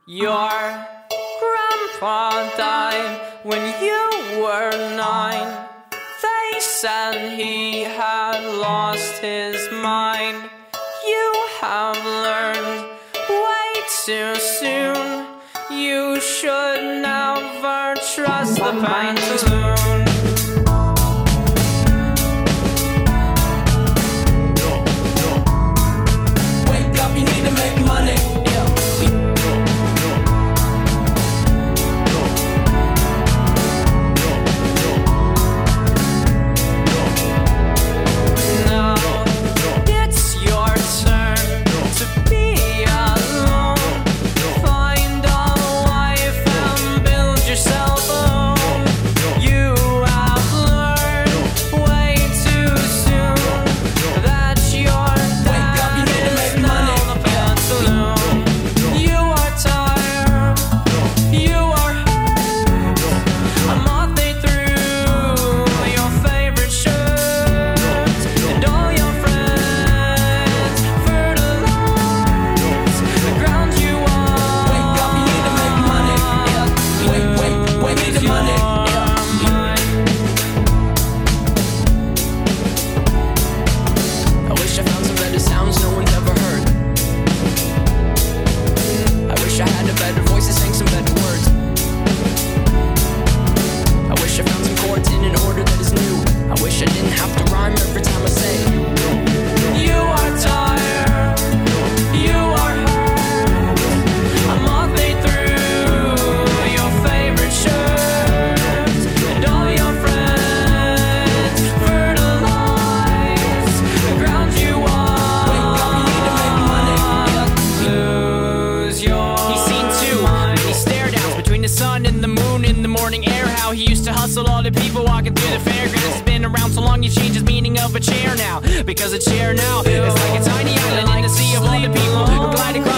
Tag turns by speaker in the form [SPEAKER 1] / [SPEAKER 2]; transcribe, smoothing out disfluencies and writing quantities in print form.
[SPEAKER 1] Your grandpa died when you were 9. They said he had lost his mind. You have learned way too soon. You should never trust the pantaloon.
[SPEAKER 2] Wake up, you need to make money.
[SPEAKER 1] In the moon, in the morning air, how he used to hustle all the people walking through the fairgrounds. It's been around so long, you change his meaning of a chair now. Because a chair now is like a tiny island in the sea of all the people who glide across